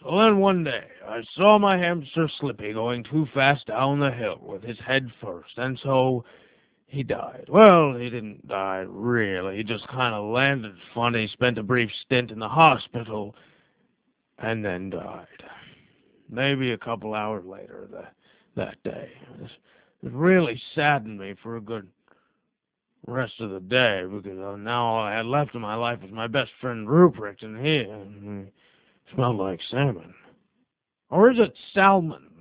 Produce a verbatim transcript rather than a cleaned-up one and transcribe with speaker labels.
Speaker 1: So then one day I saw my hamster Slippy going too fast down the hill with his head first, and so he died. Well, he didn't die really. He just kind of landed funny, spent a brief stint in the hospital, and then died. Maybe a couple hours later that that day. It really saddened me for a good rest of the day because uh, now all I had left in my life was my best friend Rupert, and he, he smelled like salmon. Or is it salmon?